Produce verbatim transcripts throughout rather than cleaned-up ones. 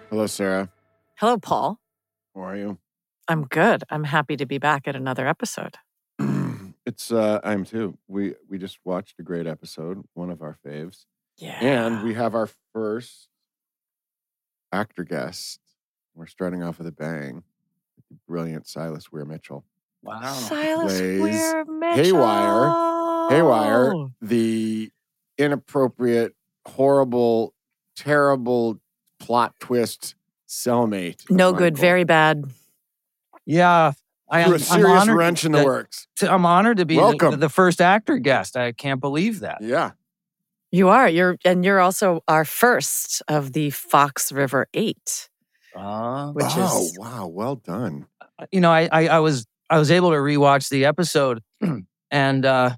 Hello, Sarah. Hello, Paul. How are you? I'm good. I'm happy to be back at another episode. It's uh I'm too. We we just watched a great episode, one of our faves. Yeah. And we have our first actor guest. We're starting off with a bang. The brilliant Silas Weir Mitchell. Wow. Silas Plays Weir Mitchell. Haywire. Haywire, the inappropriate, horrible, terrible plot twist cellmate. of No good, Michael. very bad. Yeah. I Threw am a serious I'm honored wrench in the that- works. to- I'm honored to be the, Welcome. the first actor guest. I can't believe that. Yeah. You are. You're and you're also our first of the Fox River Eight, Uh, which oh, is wow. Well done. you know, I, I I was I was able to rewatch the episode, and uh,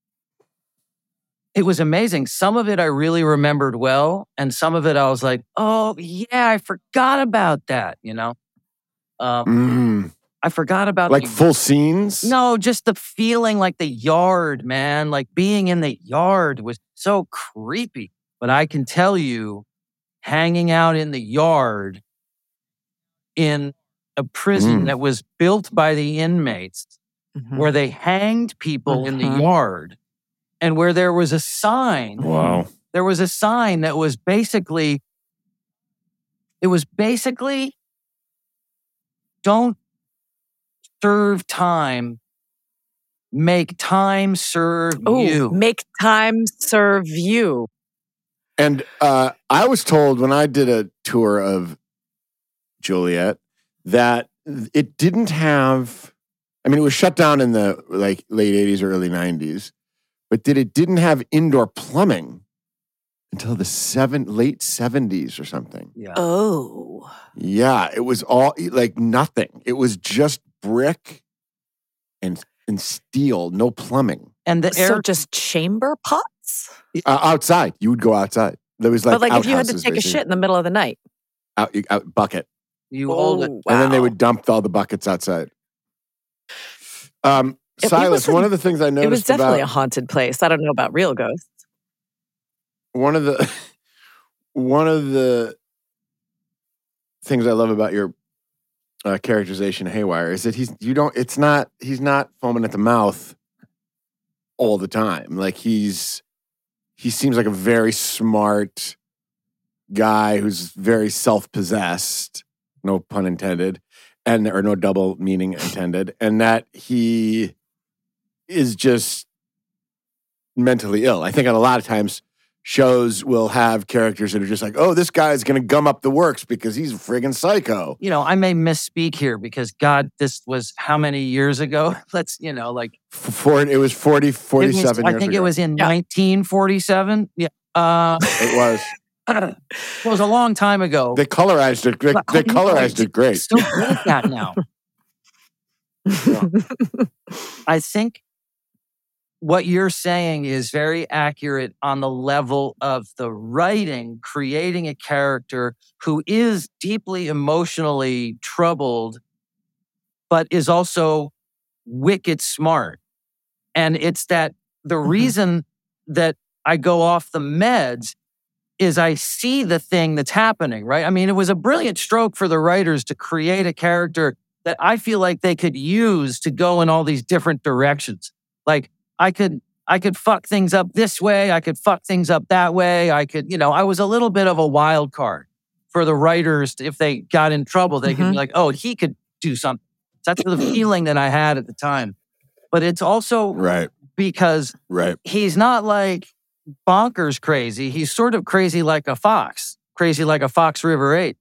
it was amazing. Some of it I really remembered well, and some of it I was like, oh yeah, I forgot about that. You know, um, Mm. I forgot about Like the- full scenes? No, just the feeling, like the yard, man. Like being in the yard was so creepy. But I can tell you, hanging out in the yard in a prison Mm. that was built by the inmates, Mhm. where they hanged people in the Mhm. yard, and where there was a sign. Wow. There was a sign that was basically, it was basically, don't serve time, make time serve Ooh, you. make time serve you. And uh, I was told when I did a tour of Juliet that it didn't have, I mean, it was shut down in the like late eighties or early nineties, but that it didn't have indoor plumbing until the seven, late seventies or something. Yeah. Oh. Yeah, it was all like nothing. It was just brick and and steel, no plumbing. And the So air, just chamber pots? Uh, outside, you would go outside. There was like, but like if you had to outhouses, take a basically. shit in the middle of the night. out, out bucket. you hold it. Oh, And then they wow. would dump all the buckets outside. Um, It- it Silas, was a- one of the things I noticed It was definitely about a haunted place. I don't know about real ghosts. one of the one of the things I love about your uh, characterization of Haywire is that he's you don't it's not he's not foaming at the mouth all the time. Like he's he seems like a very smart guy who's very self-possessed, no pun intended, and or no double meaning intended, and that he is just mentally ill. I think a lot of times shows will have characters that are just like, oh, this guy's going to gum up the works because he's a friggin' psycho. You know, I may misspeak here because God, this was how many years ago? Let's, you know, like F- For, it was forty, it was- forty-seven I years think ago. it was in Yeah. nineteen forty-seven. Yeah. Uh, It was. it was a long time ago. They colorized it. They, But- they colorized it great. Still like that now. I think what you're saying is very accurate on the level of the writing, creating a character who is deeply emotionally troubled, but is also wicked smart. And it's that the Mhm. reason that I go off the meds is I see the thing that's happening, right? I mean, it was a brilliant stroke for the writers to create a character that I feel like they could use to go in all these different directions. Like I could, I could fuck things up this way. I could fuck things up that way. I could, you know, I was a little bit of a wild card for the writers. If they got in trouble, they could Mhm. be like, oh, he could do something. That's the feeling that I had at the time. But it's also Right, because right. he's not like bonkers crazy. He's sort of crazy like a fox, crazy like a Fox River eight.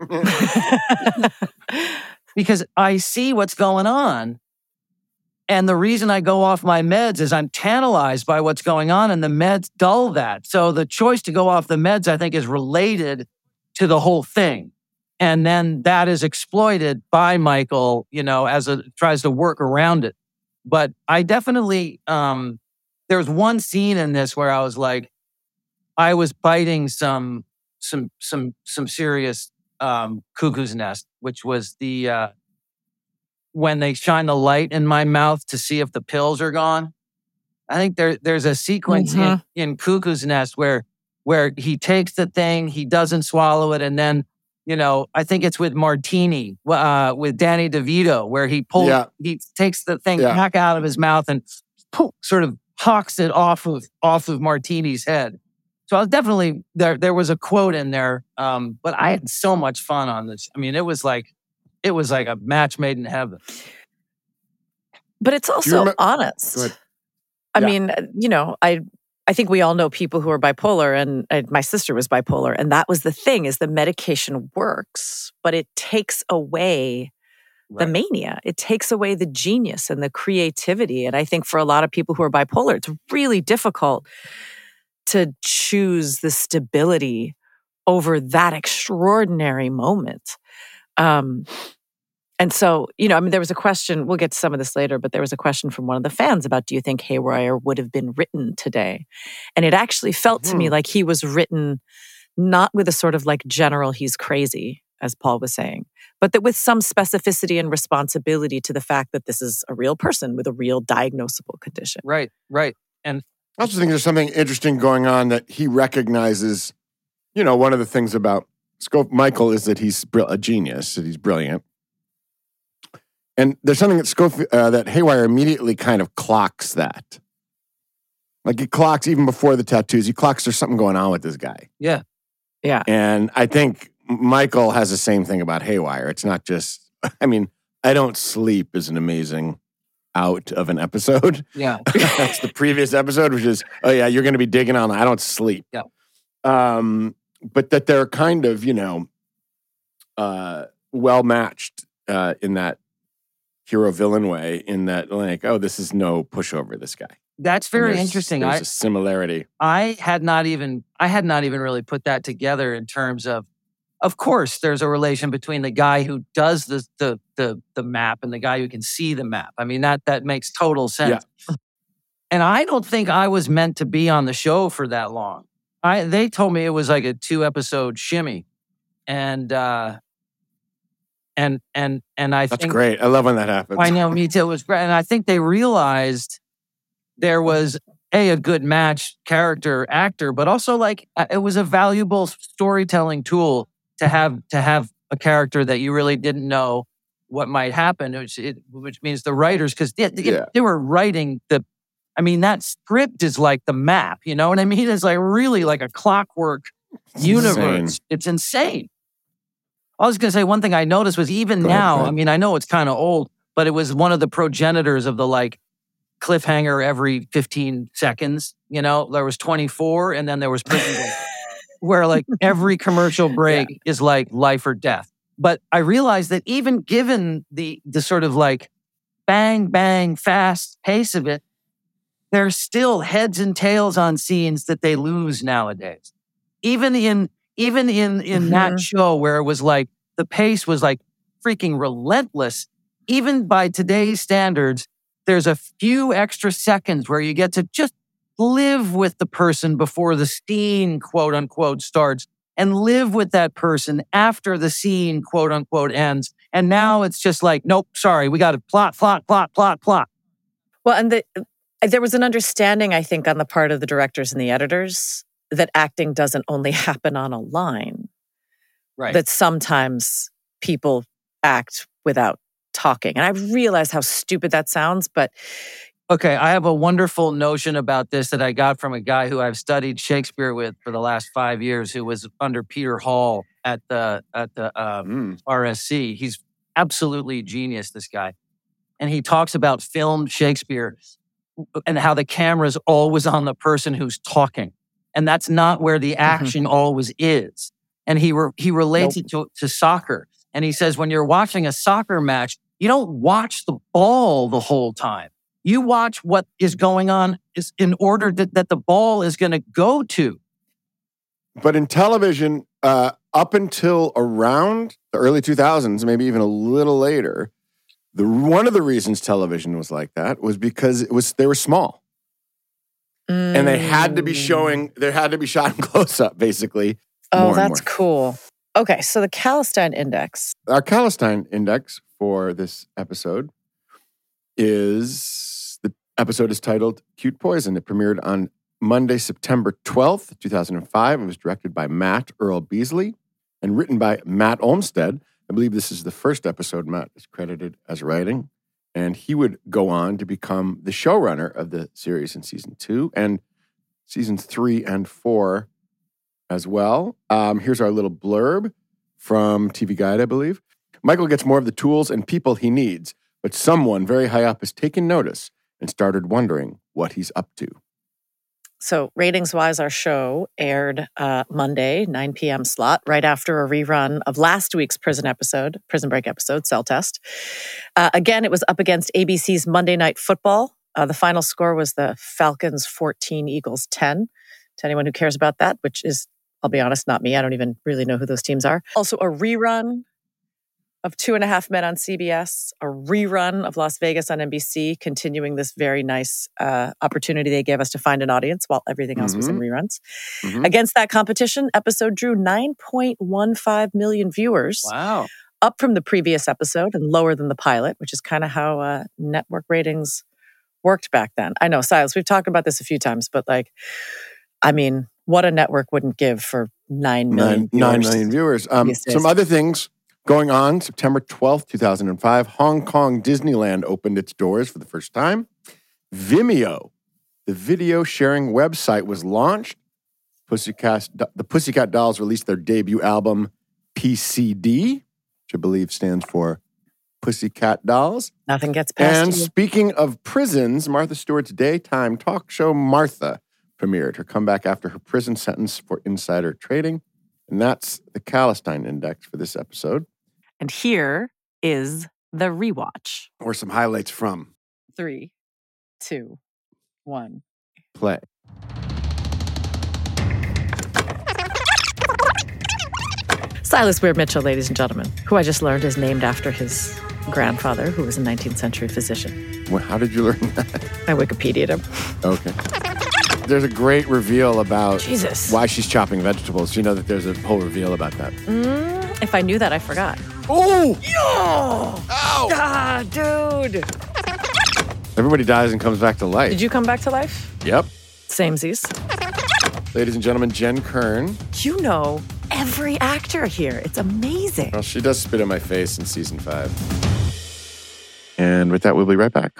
Because I see what's going on. And the reason I go off my meds is I'm tantalized by what's going on, and the meds dull that. So the choice to go off the meds, I think, is related to the whole thing. And then that is exploited by Michael, you know, as a tries to work around it. But I definitely, um, there's one scene in this where I was like, I was biting some, some, some, some serious um, cuckoo's nest, which was the uh, when they shine the light in my mouth to see if the pills are gone. I think there there's a sequence Mhm. in, in Cuckoo's Nest where where he takes the thing, he doesn't swallow it, and then You know, I think it's with Martini, uh, with Danny DeVito, where he pulls, Yeah. he takes the thing Yeah. back out of his mouth and poof, sort of hawks it off of off of Martini's head. So I was definitely there. There was a quote in there, um, but I had so much fun on this. I mean, it was like it was like a match made in heaven. But it's also remember- honest. Go ahead. I Yeah. mean, you know, I I think we all know people who are bipolar, and, and my sister was bipolar, and that was the thing: is the medication works, but it takes away the Right. mania. It takes away the genius and the creativity. And I think for a lot of people who are bipolar, it's really difficult to choose the stability over that extraordinary moment. Um, and so, you know, I mean, there was a question, we'll get to some of this later, but there was a question from one of the fans about, do you think Haywire would have been written today? And it actually felt to me Hmm. like he was written not with a sort of like general, he's crazy, as Paul was saying, but that with some specificity and responsibility to the fact that this is a real person with a real diagnosable condition. Right, right. And I also think there's something interesting going on that he recognizes. You know, one of the things about Scope Michael is that he's br- a genius, that he's brilliant. And there's something that Scope, uh, that Haywire immediately kind of clocks that. Like he clocks, even before the tattoos, he clocks there's something going on with this guy. yeah, Yeah. And I think Michael has the same thing about Haywire. It's not just, I mean, I Don't Sleep is an amazing out of an episode. yeah. That's the previous episode, which is, oh yeah, you're going to be digging on I Don't Sleep. Yeah. Um, but that they're kind of, you know, uh, well matched uh, in that hero villain way, in that like, oh, this is no pushover, this guy. That's And very there's- interesting. There's I a similarity. I had not even I had not even really put that together in terms of of course there's a relation between the guy who does the the the, the map and the guy who can see the map. I mean that that makes total sense. And I don't think I was meant to be on the show for that long. I they told me it was like a two episode shimmy. And uh and and and I That's think great. I love when that happens. I know, me too. It was great. And I think they realized there was a, a good match character actor, but also like uh, it was a valuable storytelling tool to have to have a character that you really didn't know what might happen, which, it, which means the writers, because they, they, Yeah. they were writing the, I mean, that script is like the map, you know what I mean? It's like really like a clockwork universe. insane. It's insane. I was going to say one thing I noticed was even Go ahead, now, go I ahead. mean, I know it's kind of old, but it was one of the progenitors of the like cliffhanger every fifteen seconds. You know, there was twenty-four and then there was Prison Break, where like every commercial break is like life or death. But I realized that even given the the sort of like bang, bang, fast pace of it, there's still heads and tails on scenes that they lose nowadays. Even in even in in that Mhm. show where it was like the pace was like freaking relentless, even by today's standards, there's a few extra seconds where you get to just live with the person before the scene, quote unquote, starts, and live with that person after the scene, quote unquote, ends. And now it's just like, nope, sorry, we got to plot, plot, plot, plot, plot. Well, and the, there was an understanding, I think, on the part of the directors and the editors that acting doesn't only happen on a line, Right. that sometimes people act without talking. And I realize how stupid that sounds, but Okay, I have a wonderful notion about this that I got from a guy who I've studied Shakespeare with for the last five years, who was under Peter Hall at the at the um, Mm. R S C. He's absolutely genius, this guy, and he talks about filmed Shakespeare and how the camera's always on the person who's talking, and that's not where the action always is. And he re- he relates it to, to soccer, and he says when you're watching a soccer match, you don't watch the ball the whole time. You watch what is going on is in order that, that the ball is going to go to. But in television, uh, up until around the early two thousands, maybe even a little later, the one of the reasons television was like that was because it was they were small and they had to be showing. They had to be shot in close up, basically. oh, more and that's more. cool. Okay, so the Calistine Index. Our Calistine index for this episode is the episode is titled "Cute Poison." It premiered on Monday, September twelfth, two thousand five. It was directed by Matt Earl Beasley. and written by Matt Olmstead. I believe this is the first episode Matt is credited as writing. And he would go on to become the showrunner of the series in season two and seasons three and four as well. Um, here's our little blurb from T V Guide, I believe. Michael gets more of the tools and people he needs, but someone very high up has taken notice and started wondering what he's up to. So ratings-wise, our show aired uh, Monday, nine p.m. slot, right after a rerun of last week's prison episode, Prison Break episode, Cell Test. Uh, again, it was up against A B C's Monday Night Football. Uh, the final score was the Falcons fourteen, Eagles ten. To anyone who cares about that, which is, I'll be honest, not me. I don't even really know who those teams are. Also, a rerun of Two and a Half Men on C B S, a rerun of Las Vegas on N B C, continuing this very nice uh, opportunity they gave us to find an audience while everything else mm-hmm. was in reruns. Mm-hmm. Against that competition, episode drew nine point one five million viewers. Wow. Up from the previous episode and lower than the pilot, which is kind of how uh, network ratings worked back then. I know, Silas, we've talked about this a few times, but like, I mean, what a network wouldn't give for nine million nine, viewers. Nine million viewers. Um, some other things going on, September twelfth, two thousand five, Hong Kong Disneyland opened its doors for the first time. Vimeo, the video sharing website, was launched. Pussycat, the Pussycat Dolls released their debut album, P C D, which I believe stands for Pussycat Dolls. Nothing gets past And you. Speaking of prisons, Martha Stewart's daytime talk show, Martha, premiered her comeback after her prison sentence for insider trading. And that's the Calistine Index for this episode. And here is the rewatch. Or some highlights from Three, two, one. Play. Silas Weir Mitchell, ladies and gentlemen, who I just learned is named after his grandfather, who was a nineteenth century physician. Well, how did you learn that? I Wikipedia'd him. Okay. There's a great reveal about Jesus. why she's chopping vegetables. You know that there's a whole reveal about that. Mm, if I knew that, I forgot. Oh! Yo! Ow! Ah, dude! Everybody dies and comes back to life. Did you come back to life? Yep. Samesies. Ladies and gentlemen, Jen Kern. You know every actor here. It's amazing. Well, she does spit in my face in season five. And with that, we'll be right back.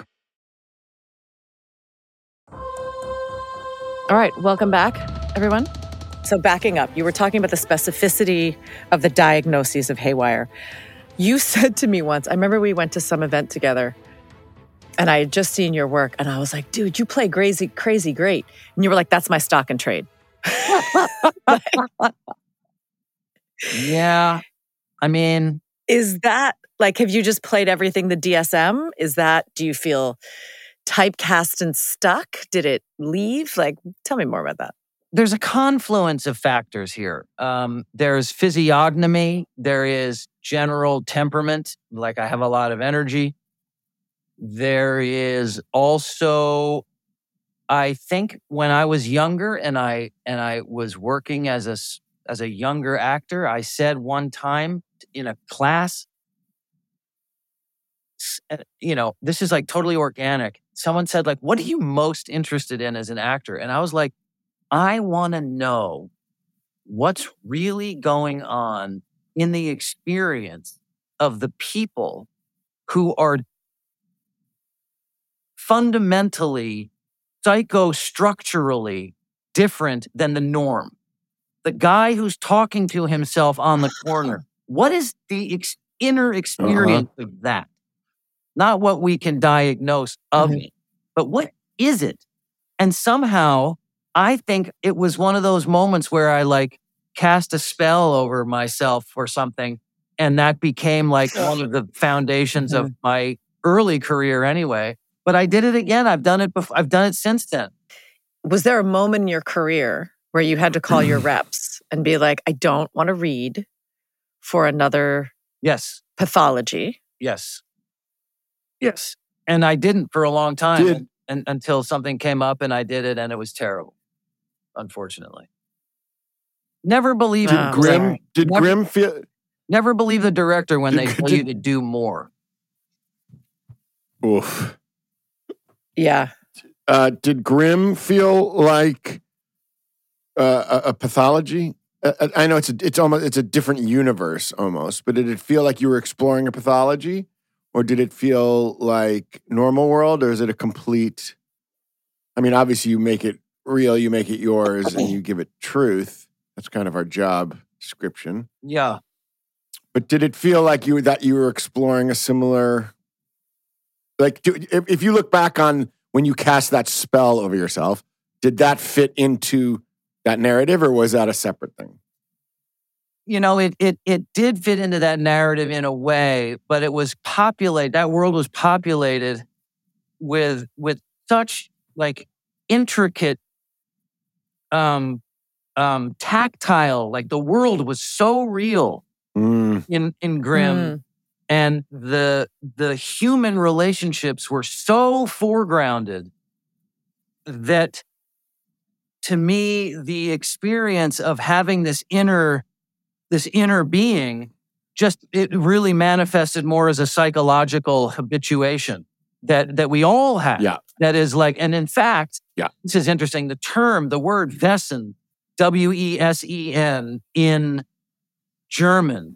All right, welcome back, everyone. So backing up, you were talking about the specificity of the diagnoses of haywire. You said to me once, I remember we went to some event together, and I had just seen your work, and I was like, dude, you play crazy, crazy great. And you were like, that's my stock and trade. Yeah. I mean, is that, like, have you just played everything the D S M? Is that, do you feel typecast and stuck? Did it leave? Like, tell me more about that. There's a confluence of factors here. Um, there's physiognomy. There is general temperament. Like, I have a lot of energy. There is also, I think when I was younger and I and I was working as a as a younger actor, I said one time in a class, you know, this is like totally organic. Someone said, like, what are you most interested in as an actor? And I was like, I want to know what's really going on in the experience of the people who are fundamentally, psychostructurally different than the norm. The guy who's talking to himself on the corner, what is the ex- inner experience uh-huh. of that? Not what we can diagnose of mm-hmm. it, but what is it? And somehow, I think it was one of those moments where I like cast a spell over myself or something. And that became like one of the foundations mm-hmm. of my early career anyway. But I did it again. I've done it before. I've done it since then. Was there a moment in your career where you had to call your reps and be like, I don't want to read for another yes. pathology? Yes. Yes. And I didn't for a long time did. and, until something came up and I did it and it was terrible, unfortunately. Never believe did Grimm. Did never, Grimm feel? Never believe the director when did, they tell did, you to do more. Oof. Yeah. Uh, did Grimm feel like uh, a, a pathology? I, I know it's a, it's almost it's a different universe almost, but did it feel like you were exploring a pathology, or did it feel like normal world, or is it a complete? I mean, obviously you make it real, you make it yours, and you give it truth. That's kind of our job description. Yeah. But did it feel like you that you were exploring a similar? Like, do, if, if you look back on when you cast that spell over yourself, did that fit into that narrative, or was that a separate thing? You know, it it it did fit into that narrative in a way, but it was populated. That world was populated with with such like intricate, um, um, tactile. Like the world was so real Mm. in in Grimm, Mm. and the the human relationships were so foregrounded that, to me, the experience of having this inner this inner being, just it really manifested more as a psychological habituation that that we all have. Yeah. That is like, and in fact, Yeah. this is interesting. The term, the word Wesen, W E S E N, in German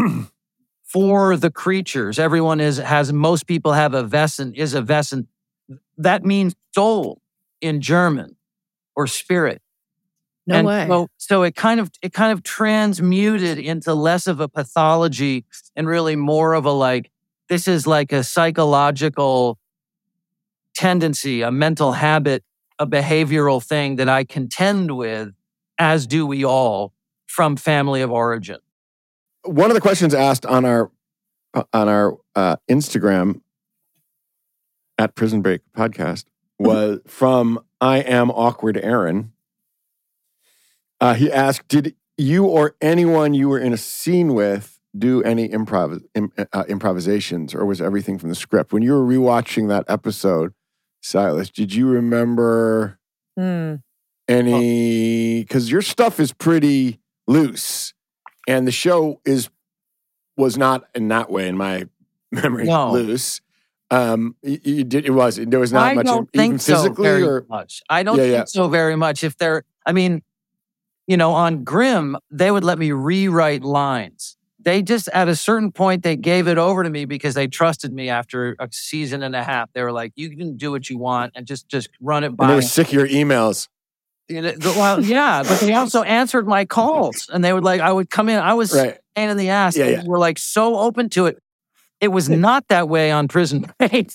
for the creatures. Everyone is has most people have a Wesen, is a Wesen. That means soul in German, or spirit. No and way. So, so it kind of it kind of transmuted into less of a pathology and really more of a like, this is like a psychological tendency, a mental habit, a behavioral thing that I contend with, as do we all, from family of origin. One of the questions asked on our on our uh, Instagram at Prison Break Podcast was from I Am Awkward Aaron. Uh, he asked, "Did you or anyone you were in a scene with do any improv im, uh, improvisations, or was everything from the script?" When you were rewatching that episode, Silas, did you remember Mm. any? Because your stuff is pretty loose, and the show is was not in that way, in my memory, No. loose. Um, you, you did it was there was not I much, don't even think so physically, very or much. I don't Yeah, think yeah. so very much. If they're, I mean, you know, on Grimm, they would let me rewrite lines. They just, at a certain point, they gave it over to me because they trusted me after a season and a half. They were like, you can do what you want and just, just run it and by. they were sick of your emails. You know, the- well, yeah, but they also answered my calls, and they would like, I would come in, I was Right. pain in the ass. Yeah, They yeah. were like so open to it. It was not that way on Prison Break.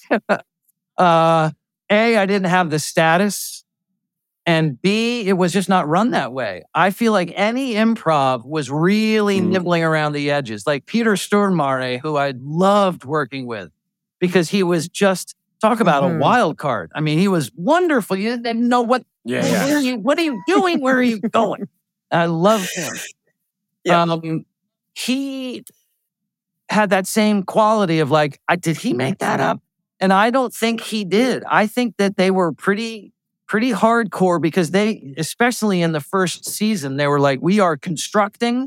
uh, A, I didn't have the status. And B, it was just not run that way. I feel like any improv was really Mm. nibbling around the edges. Like Peter Stormare, who I loved working with, because he was just, talk about Mhm. a wild card. I mean, he was wonderful. You didn't know what, Yeah, where yeah. are you, what are you doing? Where are you going? I love him. Yeah. Um, he had that same quality of like, I, did he make that up? And I don't think he did. I think that they were pretty, pretty hardcore, because they, especially in the first season, they were like, we are constructing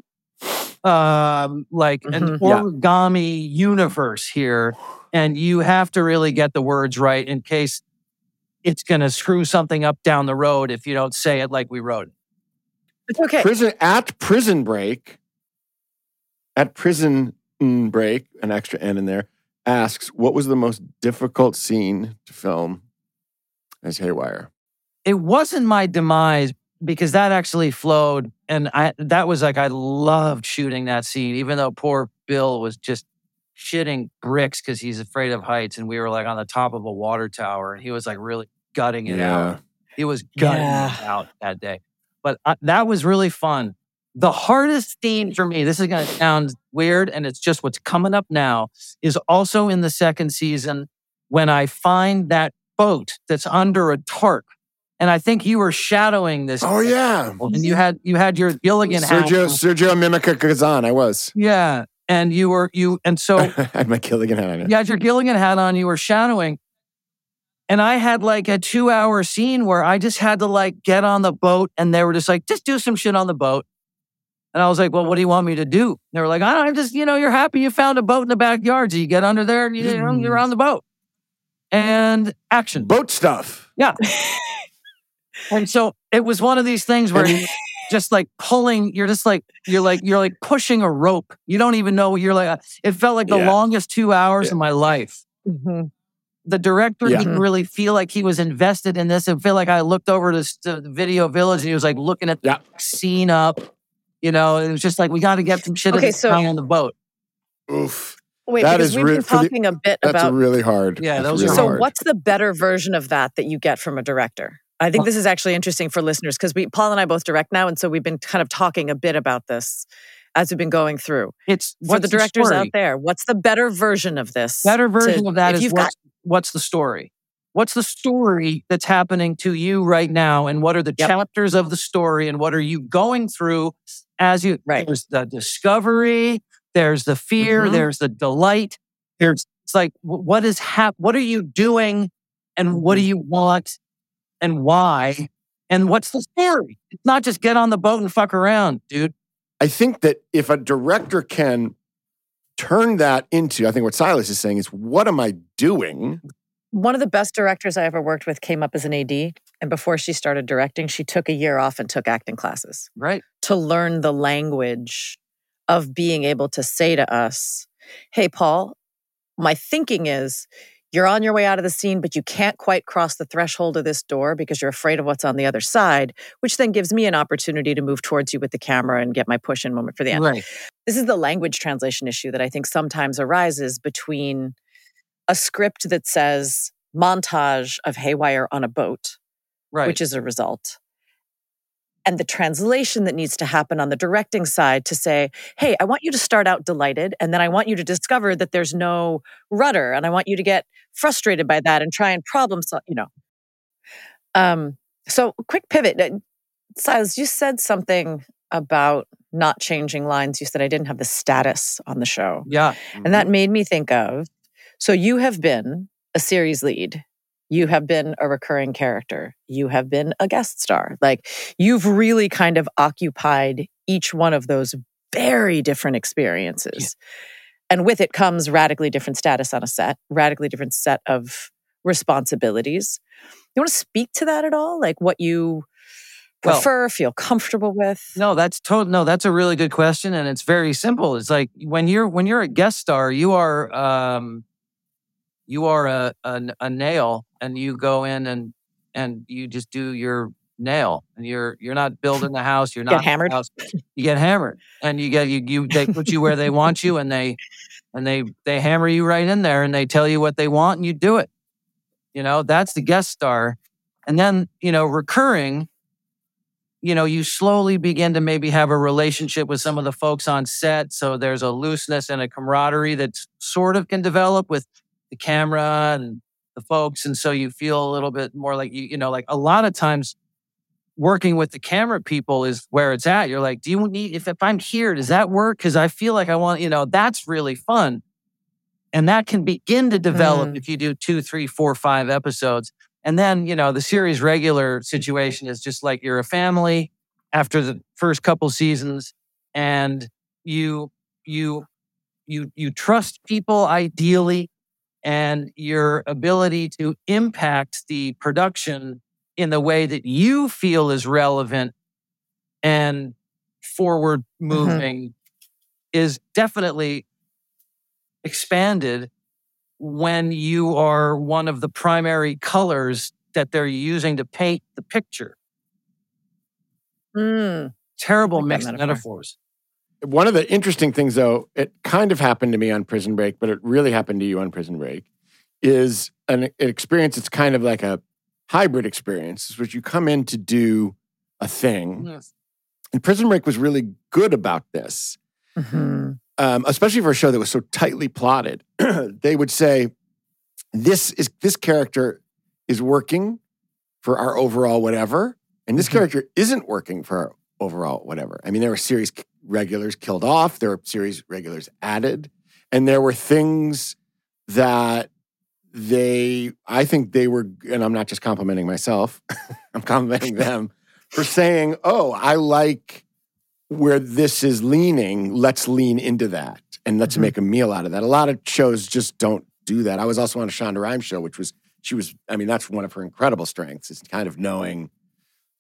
um, like an Mhm. Yeah. origami universe here. And you have to really get the words right in case it's going to screw something up down the road if you don't say it like we wrote it. It's okay. Prison at Prison Break, at Prison Break, an extra N in there, asks, what was the most difficult scene to film as Haywire? It wasn't my demise, because that actually flowed. And I, that was like, I loved shooting that scene, even though poor Bill was just shitting bricks because he's afraid of heights. And we were like on the top of a water tower, and he was like really gutting it Yeah. out. He was gutting Yeah. it out that day. But I, that was really fun. The hardest scene for me, this is going to sound weird, and it's just what's coming up now, is also in the second season when I find that boat that's under a tarp. And I think you were shadowing this. Oh, yeah. And you had you had your Gilligan hat. Sergio, Sergio Mimica Kazan, I was. Yeah. And you were, you, and so I had my Gilligan hat on it. you had your Gilligan hat on, you were shadowing. And I had like a two hour scene where I just had to like get on the boat, and they were just like, just do some shit on the boat. And I was like, well, what do you want me to do? And they were like, I don't know, just, you know, you're happy you found a boat in the backyard. So you get under there and you, you know, you're on the boat. And action. Boat stuff. Yeah. And so it was one of these things where you just like pulling, you're just like, you're like, you're like pushing a rope. You don't even know, you're like, it felt like the Yeah. longest two hours Yeah. of my life. Mm-hmm. The director Yeah. didn't really feel like he was invested in this. I feel like I looked over to, to the Video Village and he was like looking at the Yeah. scene up. You know, it was just like, we got to get some shit Okay, okay, so- on the boat. Oof. Wait, That because is we've re- been for the- talking a bit That's about. really hard. Yeah, That's those are really So, hard. what's the better version of that that you get from a director? I think this is actually interesting for listeners because we, Paul and I both direct now, and so we've been kind of talking a bit about this as we've been going through. It's For what's the directors story? out there, what's the better version of this? Better version to- of that if is you've what's, what's the story? What's the story that's happening to you right now? And what are the Yep. chapters of the story? And what are you going through as you, Right. there's the discovery, there's the fear, Mhm. there's the delight. There's, it's like, wh- what is hap- what are you doing? And what do Mm-hmm. you want? And why? And what's the story? It's not just get on the boat and fuck around, dude. I think that if a director can turn that into, I think what Silas is saying is, what am I doing? One of the best directors I ever worked with came up as an A D, and before she started directing, she took a year off and took acting classes Right. to learn the language of being able to say to us, "Hey, Paul, my thinking is you're on your way out of the scene, but you can't quite cross the threshold of this door because you're afraid of what's on the other side," which then gives me an opportunity to move towards you with the camera and get my push-in moment for the end. Right. This is the language translation issue that I think sometimes arises between a script that says montage of Haywire on a boat, Right. which is a result, and the translation that needs to happen on the directing side to say, hey, I want you to start out delighted, and then I want you to discover that there's no rudder, and I want you to get frustrated by that and try and problem solve, you know. Um, so quick pivot. Uh, Silas, you said something about not changing lines. You said I didn't have the status on the show. Yeah. And that made me think of, so you have been a series lead. You have been a recurring character. You have been a guest star. Like, you've really kind of occupied each one of those very different experiences. Yeah. And with it comes radically different status on a set, radically different set of responsibilities. You want to speak to that at all? Like what you Well- prefer, feel comfortable with? No, that's total. No, that's a really good question, and it's very simple. It's like when you're when you're a guest star, you are um, you are a, a a nail, and you go in and and you just do your nail, and you're you're not building the house. You're Get not the hammered? house. You get hammered, and you get you you they put you where they want you, and they and they they hammer you right in there, and they tell you what they want, and you do it. You know, that's the guest star, and then you know recurring. You know, you slowly begin to maybe have a relationship with some of the folks on set. So there's a looseness and a camaraderie that sort of can develop with the camera and the folks. And so you feel a little bit more like, you, you know, like a lot of times working with the camera people is where it's at. You're like, do you need, if, if I'm here, does that work? Because I feel like I want, you know, that's really fun. And that can begin to develop Mm. if you do two, three, four, five episodes. And then, you know, the series regular situation is just like you're a family after the first couple seasons, and you you you you trust people ideally, and your ability to impact the production in the way that you feel is relevant and forward moving is definitely expanded when you are one of the primary colors that they're using to paint the picture. Mm. Terrible I like that mixed metaphor. metaphors. One of the interesting things, though, it kind of happened to me on Prison Break, but it really happened to you on Prison Break, is an, an experience that's kind of like a hybrid experience, which you come in to do a thing. Yes. And Prison Break was really good about this. Mhm. Um, especially for a show that was so tightly plotted. They would say, this is this character is working for our overall whatever, and this Mhm. character isn't working for our overall whatever. I mean, there were series regulars killed off, there were series regulars added, and there were things that they, I think they were, and I'm not just complimenting myself, I'm complimenting them for saying, oh, I like where this is leaning, let's lean into that and let's Mhm. make a meal out of that. A lot of shows just don't do that. I was also on a Shonda Rhimes show, which was, she was, I mean, that's one of her incredible strengths, is kind of knowing,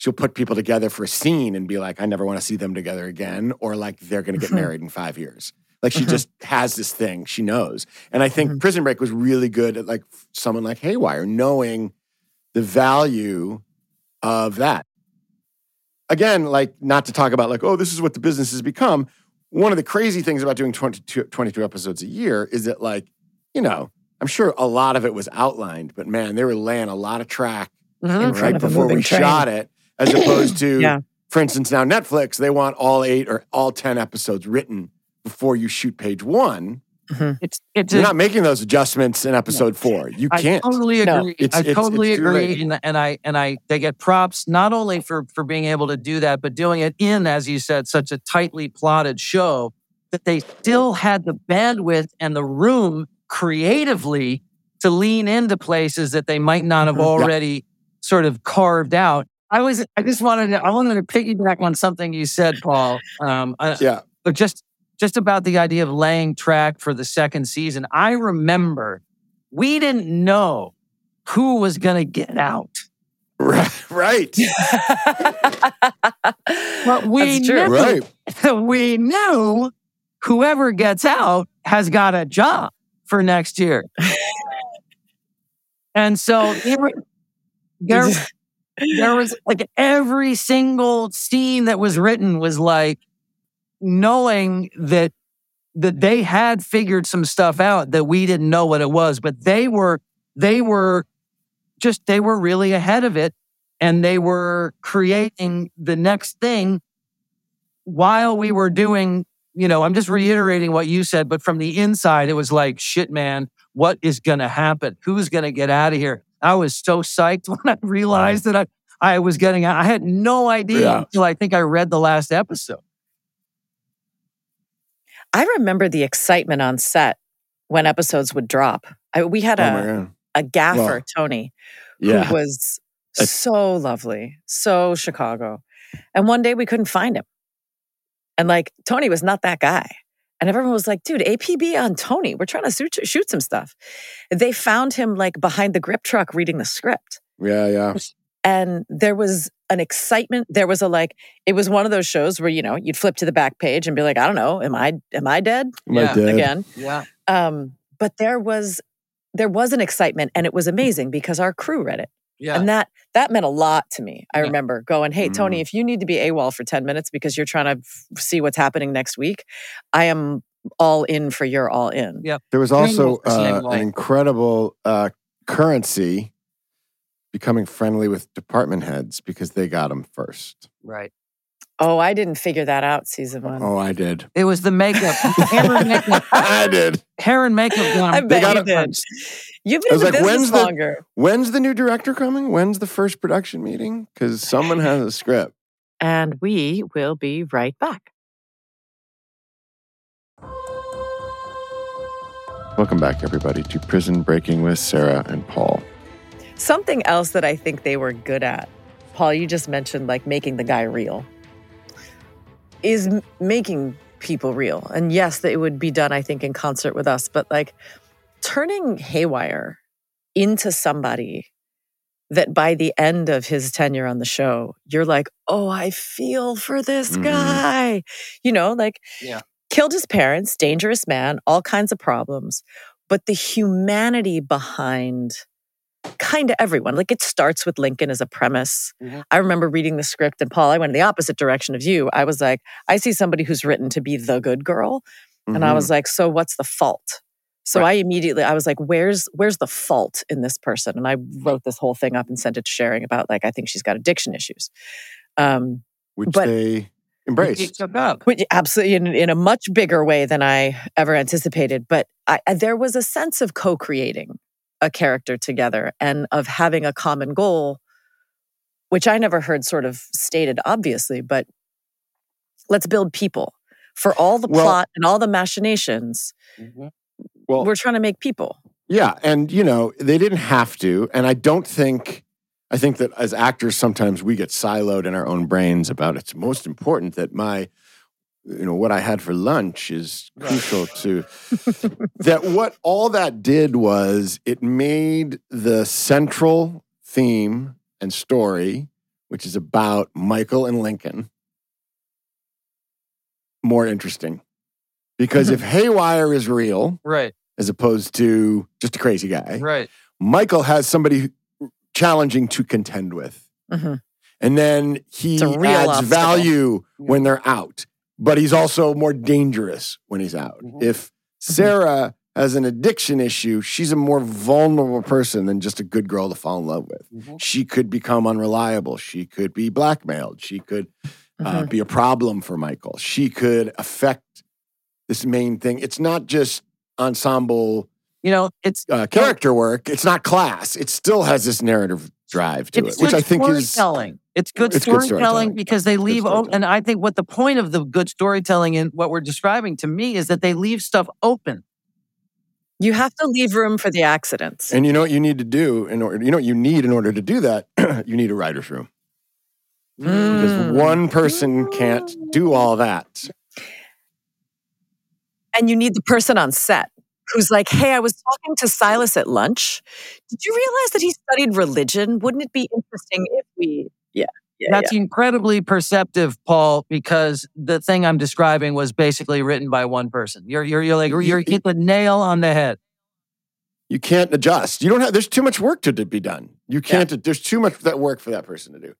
she'll put people together for a scene and be like, I never want to see them together again, or like they're going to get married in five years. Like she just has this thing she knows. And I think Prison Break was really good at like someone like Haywire knowing the value of that. Again, like not to talk about like, oh, this is what the business has become. One of the crazy things about doing twenty-two, twenty-two episodes a year is that like, you know, I'm sure a lot of it was outlined, but man, they were laying a lot of track Mm-hmm. right before we train. shot it, as opposed to, Yeah. for instance, now Netflix, they want all eight or all ten episodes written before you shoot page one. It's it's You're a- not making those adjustments in episode four. You I can't. totally No. agree. It's- I it's- totally it's too agree, late. and, and I and I they get props not only for for being able to do that, but doing it in, as you said, such a tightly plotted show that they still had the bandwidth and the room creatively to lean into places that they might not have Mhm. Yeah. already sort of carved out. I was I just wanted to I wanted to piggyback on something you said, Paul. Um, I- Yeah. but just just about the idea of laying track for the second season. I remember we didn't know who was going to get out, Right. Right. but we That's true. knew right. we knew whoever gets out has got a job for next year. And so there, were- there, there was like every single scene that was written was like knowing that that they had figured some stuff out that we didn't know what it was, but they were they were just they were really ahead of it, and they were creating the next thing while we were doing, you know, I'm just reiterating what you said, but from the inside it was like, shit, man, what is going to happen? Who's going to get out of here? I was so psyched when I realized that I, I was getting out. I had no idea Yeah. until I think I read the last episode. I remember the excitement on set when episodes would drop. I, we had Oh my a, God. a gaffer, Well, Tony, Yeah. who was I- so lovely, so Chicago. And one day we couldn't find him. And like, Tony was not that guy. And everyone was like, dude, A P B on Tony. We're trying to shoot, shoot some stuff. They found him like behind the grip truck reading the script. Yeah. Yeah. And there was an excitement. There was a like, it was one of those shows where, you know, you'd flip to the back page and be like, I don't know, am I am I dead? Am I Yeah. dead? Again. Yeah. Um, but there was there was an excitement, and it was amazing because our crew read it. Yeah. And that that meant a lot to me. I Yeah. remember going, hey, Tony, Mhm. if you need to be AWOL for ten minutes because you're trying to f- see what's happening next week, I am all in for your all in. Yeah. There was Green also was the same uh, way. an incredible uh, currency becoming friendly with department heads because they got them first. Right. Oh, I didn't figure that out season one. Oh, I did. It was the makeup. hair and makeup. I did. Hair and makeup. got I 'em. bet got you it did. first. You've I been in was the like, business when's the- longer. When's the new director coming? When's the first production meeting? Because someone has a script. And we will be right back. Welcome back, everybody, to Prison Breaking with Sarah and Paul. Something else that I think they were good at, Paul, you just mentioned like making the guy real, is m- making people real. And yes, that it would be done, I think, in concert with us, but like turning Haywire into somebody that by the end of his tenure on the show, you're like, oh, I feel for this Mhm. guy. You know, like Yeah. killed his parents, dangerous man, all kinds of problems. But the humanity behind kind of everyone, like it starts with Lincoln as a premise. Mhm. I remember reading the script, and Paul, I went in the opposite direction of you. I was like, I see somebody who's written to be the good girl. And I Mhm. was like, so what's the fault? So Right. I immediately, I was like, where's where's the fault in this person? And I wrote this whole thing up and sent it to Sharing about like, I think she's got addiction issues. Um, which but- they He embraced. took up. which absolutely in, in a much bigger way than I ever anticipated. But I, I- there was a sense of co-creating a character together and of having a common goal, which I never heard sort of stated obviously, but let's build people. For all the Well- plot and all the machinations, Well, we're trying to make people. yeah, and you know, they didn't have to, and I don't think I think that as actors sometimes we get siloed in our own brains about it's most important that my you know what I had for lunch is crucial to that what all that did was it made the central theme and story which is about Michael and Lincoln, more interesting. Because if Haywire is real, right, as opposed to just a crazy guy, right, Michael has somebody challenging to contend with. Mm-hmm. And then he It's a real adds obstacle. value when they're out, but he's also more dangerous when he's out. Mhm. If Sarah has an addiction issue, she's a more vulnerable person than just a good girl to fall in love with. Mhm. She could become unreliable. She could be blackmailed. She could uh, Mhm. be a problem for Michael. She could affect this main thing. It's not just ensemble you know, it's uh, character work. It's not class. It still has this narrative drive to it's it, which good I think is storytelling. It's good It's good storytelling storytelling. because they leave, o- storytelling. and I think what the point of the good storytelling in what we're describing to me is that they leave stuff open. You have to leave room for the accidents. And you know what you need to do in order, you know what you need in order to do that? You need a writer's room. Because Mm. one person can't do all that. And you need the person on set who's like, hey, I was talking to Silas at lunch. Did you realize that he studied religion? Wouldn't it be interesting if we, yeah, yeah, That's incredibly perceptive, Paul, because the thing I'm describing was basically written by one person. You're you're you're like You- you're you- hit the nail on the head. You can't adjust. You don't have, there's too much work to be done. You can't, there's too much that work for that person to do.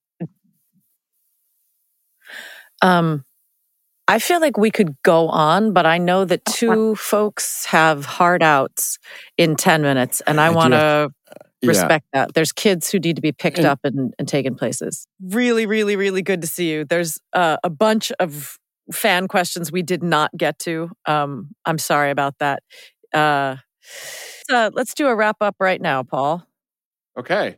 yeah. Um, I feel like we could go on, but I know that two folks have hard outs in ten minutes, and I, I do want to Yeah. respect that. There's kids who need to be picked And- up and, and taken places. Really, really, really good to see you. There's uh, a bunch of fan questions we did not get to. Um, I'm sorry about that. Uh, so let's do a wrap up right now, Paul. Okay.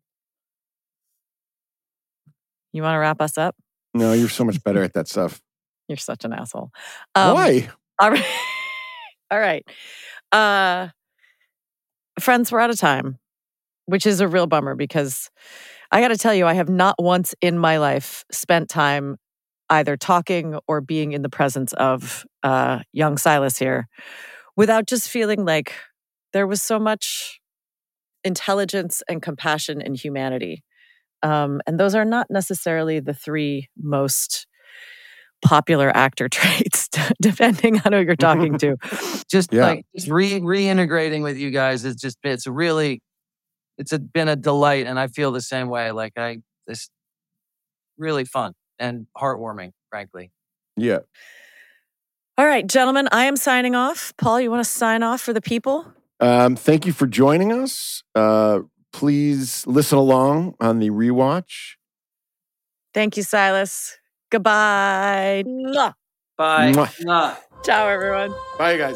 You want to wrap us up? No, you're so much better at that stuff. You're such an asshole. Um, Why? All right. All right. Uh, friends, we're out of time, which is a real bummer because I got to tell you, I have not once in my life spent time either talking or being in the presence of uh, young Silas here without just feeling like there was so much intelligence and compassion and humanity. Um, and those are not necessarily the three most popular actor traits, depending on who you're talking to. Just Yeah. like just re reintegrating with you guys is just it's really it's a, been a delight, and I feel the same way. Like I this really fun and heartwarming, frankly. Yeah. All right, gentlemen, I am signing off. Paul, you want to sign off for the people? Um, thank you for joining us. Uh, please listen along on the rewatch. Thank you, Silas. Goodbye. Mwah. Bye. Mwah. Ciao, everyone. Bye, you guys.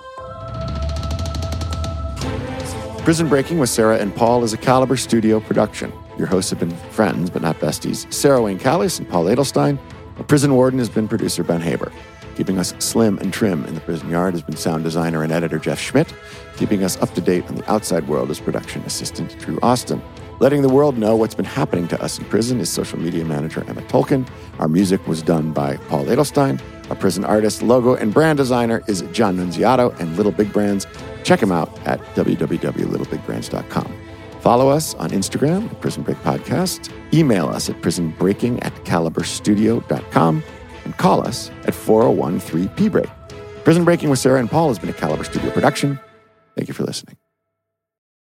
Prison Breaking with Sarah and Paul is a Caliber Studio production. Your hosts have been friends, but not besties. Sarah Wayne Callies and Paul Edelstein. Our prison warden has been producer Ben Haber. Keeping us slim and trim in the prison yard has been sound designer and editor Jeff Schmidt. Keeping us up to date on the outside world is production assistant Drew Austin. Letting the world know what's been happening to us in prison is social media manager Emma Tolkien. Our music was done by Paul Edelstein. Our prison artist, logo, and brand designer is John Nunziato and Little Big Brands. Check him out at w w w dot little big brands dot com. Follow us on Instagram at Prison Break Podcast. Email us at prisonbreaking at caliber studio dot com. And call us at four oh one three P break. Prison Breaking with Sarah and Paul has been a Caliber Studio production. Thank you for listening.